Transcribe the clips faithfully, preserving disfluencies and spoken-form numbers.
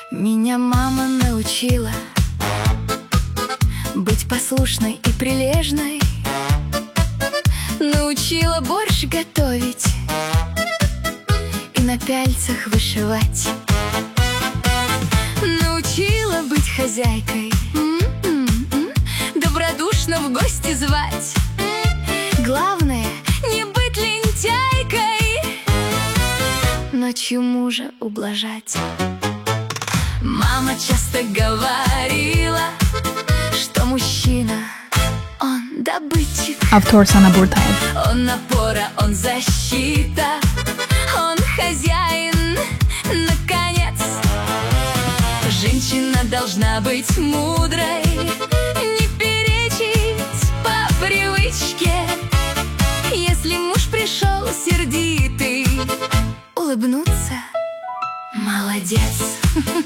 Меня мама научила быть послушной и прилежной, научила борщ готовить и на пяльцах вышивать, научила быть хозяйкой, м-м-м, добродушно в гости звать. Главное не быть лентяйкой, ночью мужа ублажать. Мама часто говорила, что мужчина, он добытчик. Автор Sana Burtaev. Он опора, он защита, он хозяин, наконец. Женщина должна быть мудрой, не перечить по привычке. Если муж пришел сердитый, улыбнуться — молодец.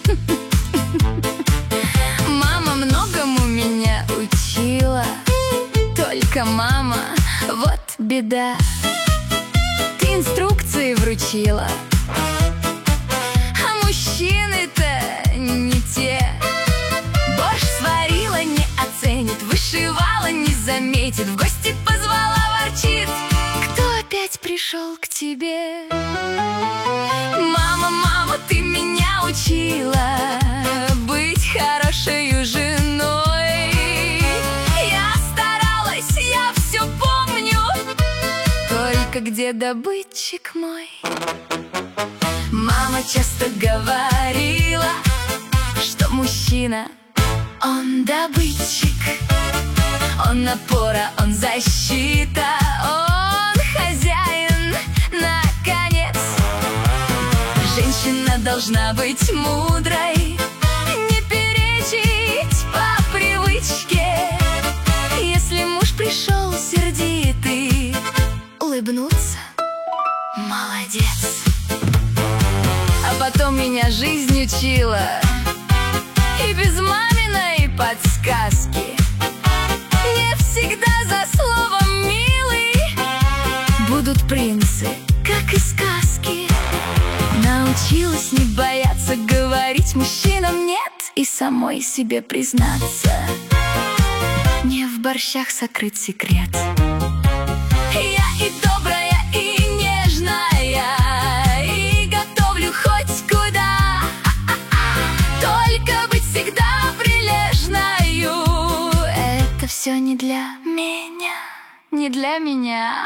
Мама многому меня учила, только мама, вот беда. Ты инструкции вручила, а мужчины-то не те. Борщ сварила, не оценит, вышивала, не заметит, в гости позвала, ворчит: кто опять пришел к тебе? Мама, мама, ты меня учила быть хорошей женой. Я старалась, я все помню, только где добытчик мой? Мама часто говорила, что мужчина, он добытчик, он опора, он защита, он хозяин, наконец. Женщина должна быть мудрой, не перечить по привычке. Если муж пришел сердитый, улыбнуться — молодец. А потом меня жизнь учила, и без маминой подсказки. Не всегда за словом «милый» будут принцы, как и сказки. Научилась не бояться говорить мужчинам «нет» и самой себе признаться. Не в борщах сокрыт секрет. Я и добрая, и нежная, и готовлю хоть куда. Только быть всегда прилежною — это все не для меня, не для меня.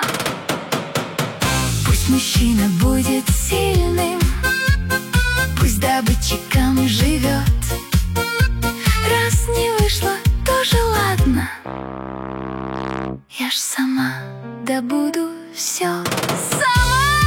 Пусть мужчина будет сильным, пусть добытчиком живет. Раз не вышло, тоже ладно, я ж сама добуду все сама.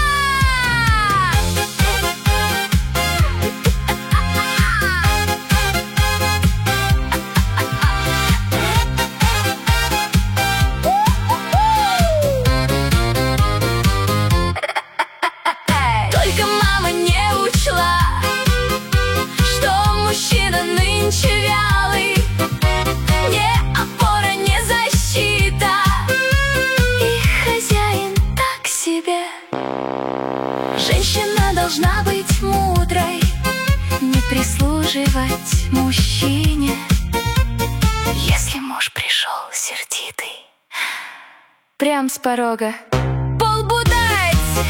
Только мама не учла, что мужчина нынче вялый, не опора, не защита, и хозяин так себе. Женщина должна быть мудрой, не прислуживать мужчине. Если муж пришел сердитый, прям с порога полбу дать.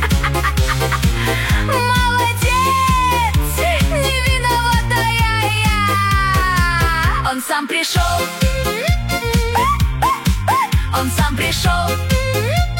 Молодец, не виноватая я. Он сам пришел, он сам пришел.